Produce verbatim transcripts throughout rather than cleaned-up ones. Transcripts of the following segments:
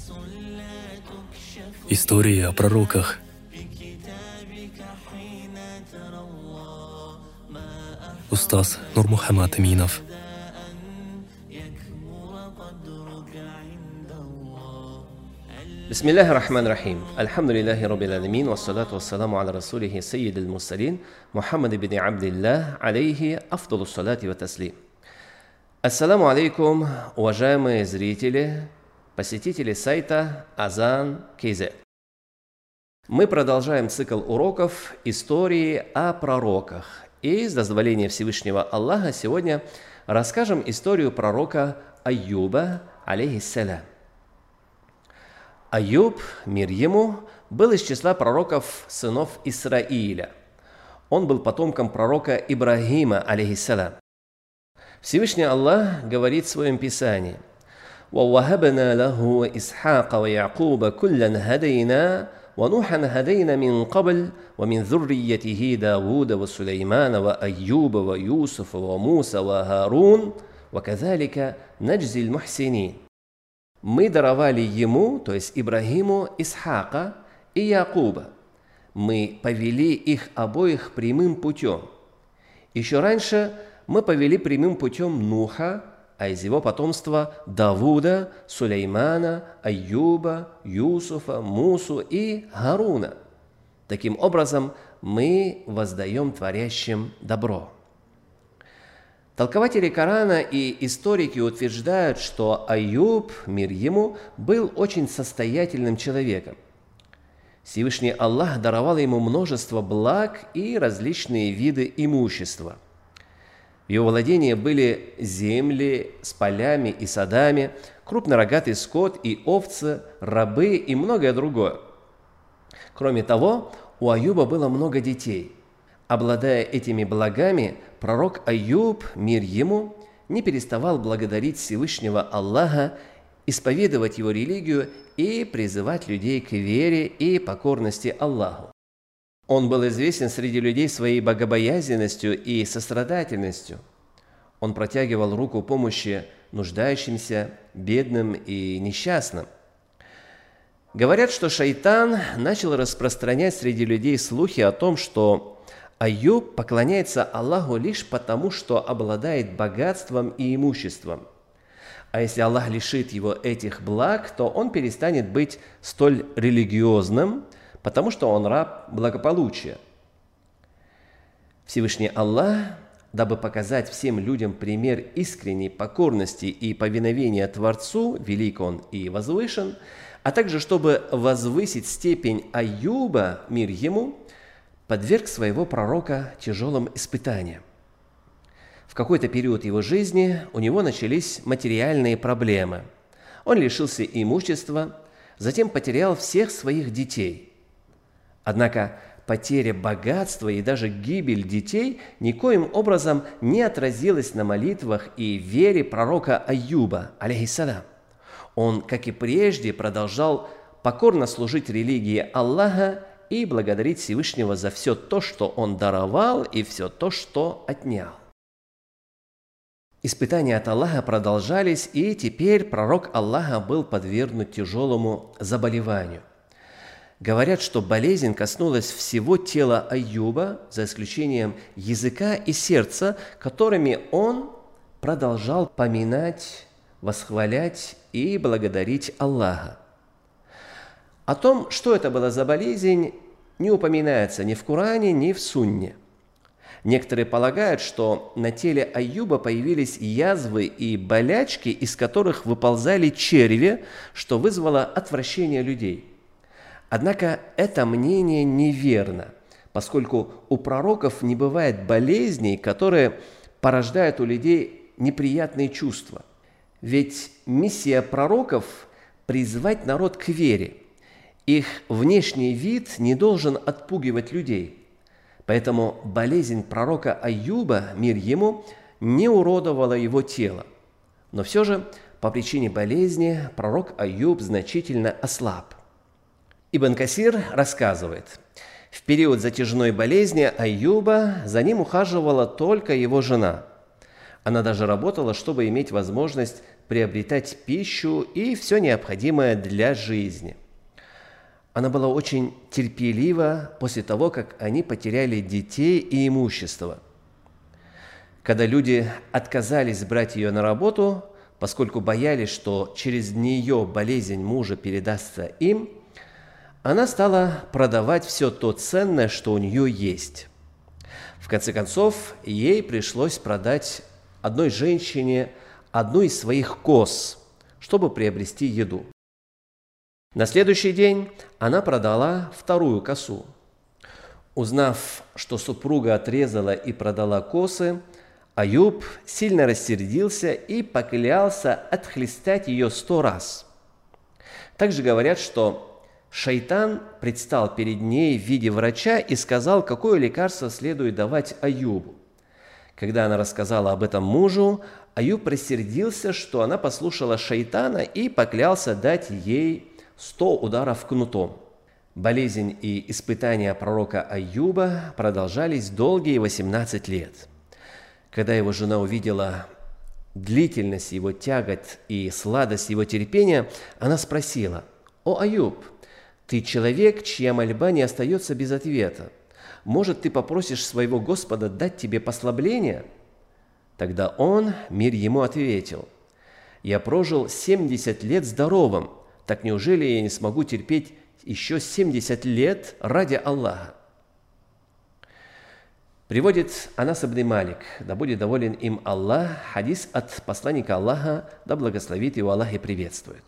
Истории о пророках. Устаз Нурмухаммад Аминов. Бисмиллахи рахмани рахим. Альхамдулиллахи раббил аламин. Вассалату вассаламу аля расулихи саййидил мурсалин. Мухаммад ибн Абдиллах. Алейхи афдалу салати ва таслим. Ассаламу алейкум, уважаемые зрители, посетители сайта Азан точка кей зет. Мы продолжаем цикл уроков истории о пророках. И с дозволения Всевышнего Аллаха сегодня расскажем историю пророка Айюба, алейхиссалям. Айюб, мир ему, был из числа пророков сынов Исраиля. Он был потомком пророка Ибрагима, алейхиссалям. Всевышний Аллах говорит в своем Писании: «Ваввахабна лаху Исхака ва Якуба куллян хадайна, ва Нухан хадайна мин кабл, ва мин зурриятихи Давуда ва Сулеймана ва Айюба ва Юсуфа ва Муса ва Харун, ва казалика наджзиль мухсинин». Мы даровали ему, то есть Ибрагиму, Исхака и Якуба. Мы повели их обоих прямым путем. Еще раньше мы повели прямым путем Нуха, а из его потомства Давуда, Сулеймана, Айюба, Юсуфа, Мусу и Харуна. Таким образом, мы воздаем творящим добро. Толкователи Корана и историки утверждают, что Айюб, мир ему, был очень состоятельным человеком. Всевышний Аллах даровал ему множество благ и различные виды имущества. В его владении были земли с полями и садами, крупнорогатый скот и овцы, рабы и многое другое. Кроме того, у Айюба было много детей. Обладая этими благами, пророк Айюб, мир ему, не переставал благодарить Всевышнего Аллаха, исповедовать его религию и призывать людей к вере и покорности Аллаху. Он был известен среди людей своей богобоязненностью и сострадательностью. Он протягивал руку помощи нуждающимся, бедным и несчастным. Говорят, что шайтан начал распространять среди людей слухи о том, что Айюб поклоняется Аллаху лишь потому, что обладает богатством и имуществом. А если Аллах лишит его этих благ, то он перестанет быть столь религиозным, потому что он раб благополучия. Всевышний Аллах, дабы показать всем людям пример искренней покорности и повиновения Творцу, велик он и возвышен, а также чтобы возвысить степень Айюба, мир ему, подверг своего пророка тяжелым испытаниям. В какой-то период его жизни у него начались материальные проблемы. Он лишился имущества, затем потерял всех своих детей. Однако потеря богатства и даже гибель детей никоим образом не отразилась на молитвах и вере пророка Айюба, алейхиссалям. Он, как и прежде, продолжал покорно служить религии Аллаха и благодарить Всевышнего за все то, что Он даровал, и все то, что отнял. Испытания от Аллаха продолжались, и теперь пророк Аллаха был подвергнут тяжелому заболеванию. Говорят, что болезнь коснулась всего тела Айюба, за исключением языка и сердца, которыми он продолжал поминать, восхвалять и благодарить Аллаха. О том, что это была за болезнь, не упоминается ни в Коране, ни в Сунне. Некоторые полагают, что на теле Айюба появились язвы и болячки, из которых выползали черви, что вызвало отвращение людей. Однако это мнение неверно, поскольку у пророков не бывает болезней, которые порождают у людей неприятные чувства. Ведь миссия пророков – призвать народ к вере. Их внешний вид не должен отпугивать людей. Поэтому болезнь пророка Айюба, мир ему, не уродовала его тело. Но все же по причине болезни пророк Айюб значительно ослаб. Ибн Касир рассказывает: в период затяжной болезни Айюба за ним ухаживала только его жена. Она даже работала, чтобы иметь возможность приобретать пищу и все необходимое для жизни. Она была очень терпелива после того, как они потеряли детей и имущество. Когда люди отказались брать ее на работу, поскольку боялись, что через нее болезнь мужа передастся им, она стала продавать все то ценное, что у нее есть. В конце концов, ей пришлось продать одной женщине одну из своих коз, чтобы приобрести еду. На следующий день она продала вторую косу. Узнав, что супруга отрезала и продала косы, Аюб сильно рассердился и поклялся отхлестать ее сто раз. Также говорят, что шайтан предстал перед ней в виде врача и сказал, какое лекарство следует давать Аюбу. Когда она рассказала об этом мужу, Аюб рассердился, что она послушала шайтана и поклялся дать ей сто ударов кнутом. Болезнь и испытания пророка Аюба продолжались долгие восемнадцать лет. Когда его жена увидела длительность его тягот и сладость его терпения, она спросила: «О, Аюб, ты человек, чья мольба не остается без ответа. Может, ты попросишь своего Господа дать тебе послабление?» Тогда он, мир ему, ответил: «Я прожил семьдесят лет здоровым, так неужели я не смогу терпеть еще семьдесят лет ради Аллаха?» Приводит Анас ибн Малик, да будет доволен им Аллах, хадис от посланника Аллаха, да благословит его Аллах и приветствует.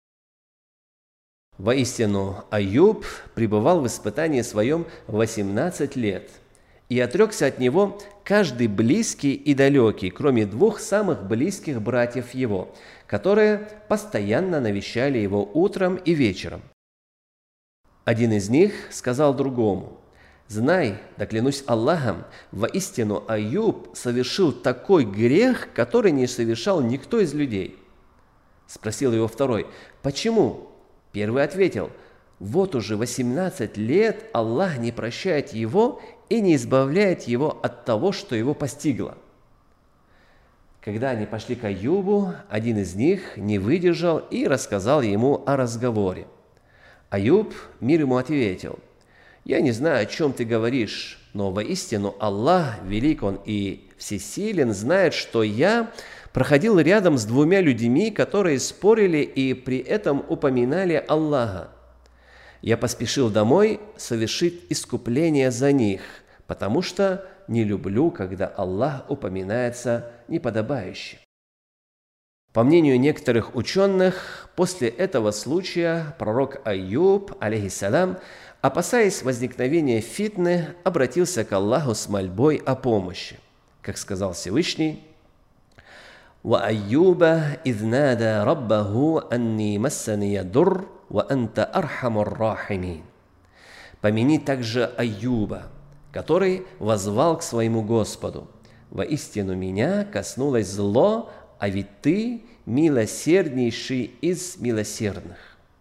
Воистину, Аюб пребывал в испытании своем восемнадцать лет, и отрекся от него каждый близкий и далекий, кроме двух самых близких братьев его, которые постоянно навещали его утром и вечером. Один из них сказал другому: «Знай, да клянусь Аллахом, воистину Аюб совершил такой грех, который не совершал никто из людей». Спросил его второй: «Почему?» Первый ответил: «Вот уже восемнадцать лет Аллах не прощает его и не избавляет его от того, что его постигло». Когда они пошли к Аюбу, один из них не выдержал и рассказал ему о разговоре. Аюб, мир ему, ответил: «Я не знаю, о чем ты говоришь, но воистину Аллах, велик Он и всесилен, знает, что я проходил рядом с двумя людьми, которые спорили и при этом упоминали Аллаха. Я поспешил домой совершить искупление за них, потому что не люблю, когда Аллах упоминается неподобающе». По мнению некоторых ученых, после этого случая пророк Аюб, алейхиссалям, опасаясь возникновения фитны, обратился к Аллаху с мольбой о помощи. Как сказал Всевышний: «Ва Аюба из нада раббаху анни массани ядур ва анта архамур рахимин». Помяни также Аюба, который воззвал к своему Господу: «Воистину меня коснулось зло, а ведь ты милосерднейший из милосердных».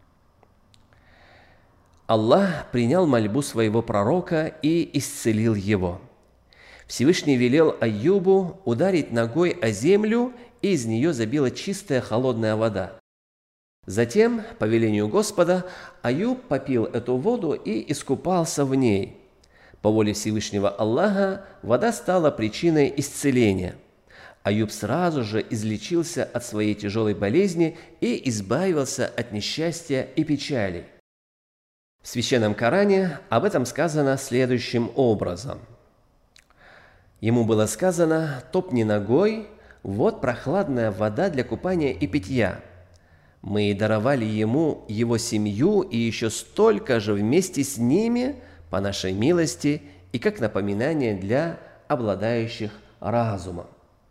Аллах принял мольбу своего пророка и исцелил его. Всевышний велел Аюбу ударить ногой о землю, и из нее забила чистая холодная вода. Затем, по велению Господа, Аюб попил эту воду и искупался в ней. По воле Всевышнего Аллаха вода стала причиной исцеления. Аюб сразу же излечился от своей тяжелой болезни и избавился от несчастья и печали. В Священном Коране об этом сказано следующим образом. Ему было сказано: «Топни ногой, вот прохладная вода для купания и питья». Мы даровали ему его семью и еще столько же вместе с ними по нашей милости и как напоминание для обладающих разумом.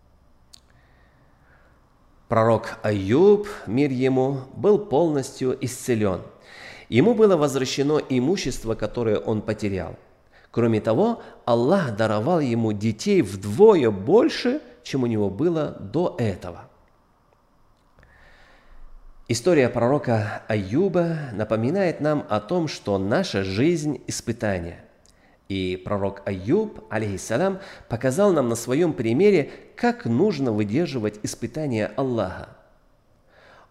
Пророк Аюб, мир ему, был полностью исцелен. Ему было возвращено имущество, которое он потерял. Кроме того, Аллах даровал ему детей вдвое больше, чем у него было до этого. История пророка Аюба напоминает нам о том, что наша жизнь – испытание. И пророк Аюб, алейхиссалям, показал нам на своем примере, как нужно выдерживать испытания Аллаха.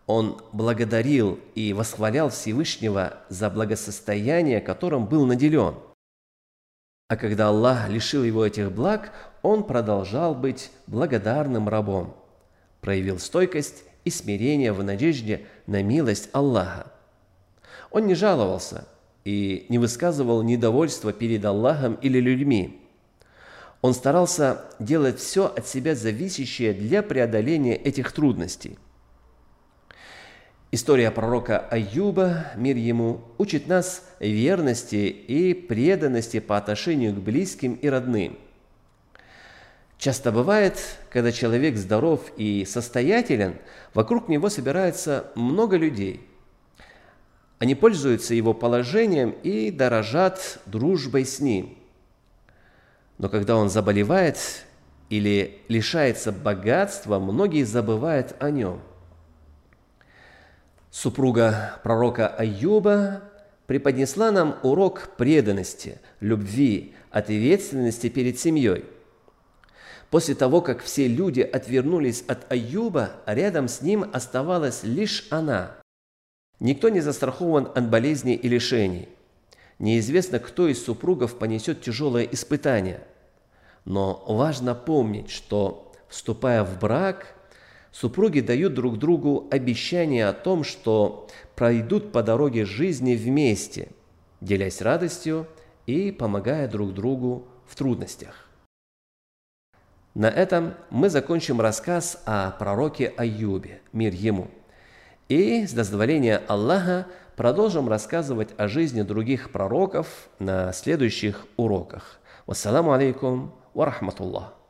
Он благодарил и восхвалял Всевышнего за благосостояние, которым был наделен. А когда Аллах лишил его этих благ, он продолжал быть благодарным рабом, проявил стойкость и смирение в надежде на милость Аллаха. Он не жаловался и не высказывал недовольства перед Аллахом или людьми. Он старался делать все от себя зависящее для преодоления этих трудностей. История пророка Аюба, мир ему, учит нас верности и преданности по отношению к близким и родным. Часто бывает, когда человек здоров и состоятелен, вокруг него собирается много людей. Они пользуются его положением и дорожат дружбой с ним. Но когда он заболевает или лишается богатства, многие забывают о нем. Супруга пророка Аюба преподнесла нам урок преданности, любви, ответственности перед семьей. После того, как все люди отвернулись от Аюба, рядом с ним оставалась лишь она. Никто не застрахован от болезней и лишений. Неизвестно, кто из супругов понесет тяжелое испытание. Но важно помнить, что, вступая в брак, супруги дают друг другу обещание о том, что пройдут по дороге жизни вместе, делясь радостью и помогая друг другу в трудностях. На этом мы закончим рассказ о пророке Аюбе, мир ему, и с дозволения Аллаха продолжим рассказывать о жизни других пророков на следующих уроках. Вассаламу алейкум ва рахматуллах.